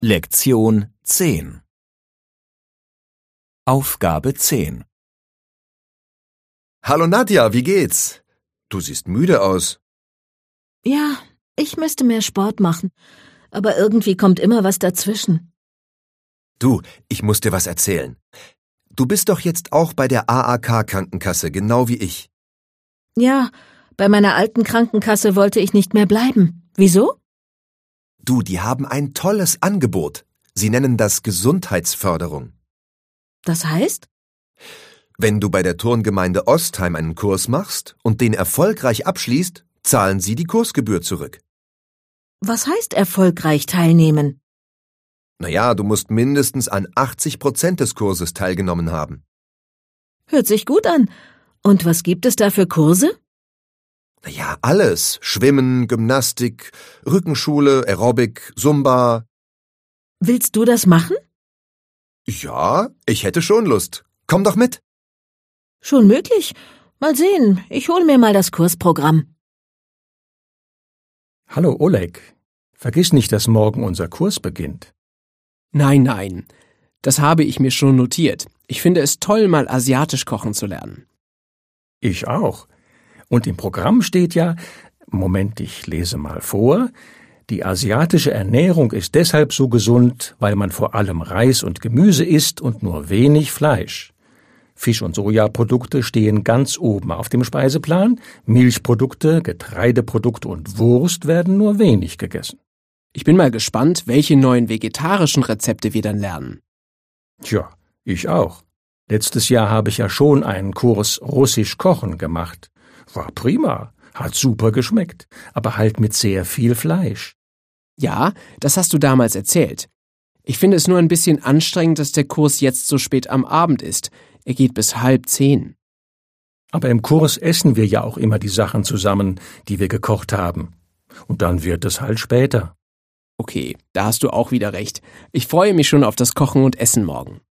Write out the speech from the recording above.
Lektion 10. Aufgabe 10. Hallo Nadja, wie geht's? Du siehst müde aus. Ja, ich müsste mehr Sport machen, aber irgendwie kommt immer was dazwischen. Du, ich muss dir was erzählen. Du bist doch jetzt auch bei der AAK-Krankenkasse, genau wie ich. Ja, bei meiner alten Krankenkasse wollte ich nicht mehr bleiben. Wieso? Du, die haben ein tolles Angebot. Sie nennen das Gesundheitsförderung. Das heißt? Wenn du bei der Turngemeinde Ostheim einen Kurs machst und den erfolgreich abschließt, zahlen sie die Kursgebühr zurück. Was heißt erfolgreich teilnehmen? Naja, du musst mindestens an 80% des Kurses teilgenommen haben. Hört sich gut an. Und was gibt es da für Kurse? Naja, alles. Schwimmen, Gymnastik, Rückenschule, Aerobic, Zumba. Willst du das machen? Ja, ich hätte schon Lust. Komm doch mit. Schon möglich. Mal sehen, ich hol mir mal das Kursprogramm. Hallo Oleg, vergiss nicht, dass morgen unser Kurs beginnt. Nein, das habe ich mir schon notiert. Ich finde es toll, mal asiatisch kochen zu lernen. Ich auch. Und im Programm steht ja, Moment, ich lese mal vor, die asiatische Ernährung ist deshalb so gesund, weil man vor allem Reis und Gemüse isst und nur wenig Fleisch. Fisch- und Sojaprodukte stehen ganz oben auf dem Speiseplan, Milchprodukte, Getreideprodukte und Wurst werden nur wenig gegessen. Ich bin mal gespannt, welche neuen vegetarischen Rezepte wir dann lernen. Tja, ich auch. Letztes Jahr habe ich ja schon einen Kurs Russisch Kochen gemacht. War prima, hat super geschmeckt, aber halt mit sehr viel Fleisch. Ja, das hast du damals erzählt. Ich finde es nur ein bisschen anstrengend, dass der Kurs jetzt so spät am Abend ist. Er geht bis 9:30. Aber im Kurs essen wir ja auch immer die Sachen zusammen, die wir gekocht haben. Und dann wird es halt später. Okay, da hast du auch wieder recht. Ich freue mich schon auf das Kochen und Essen morgen.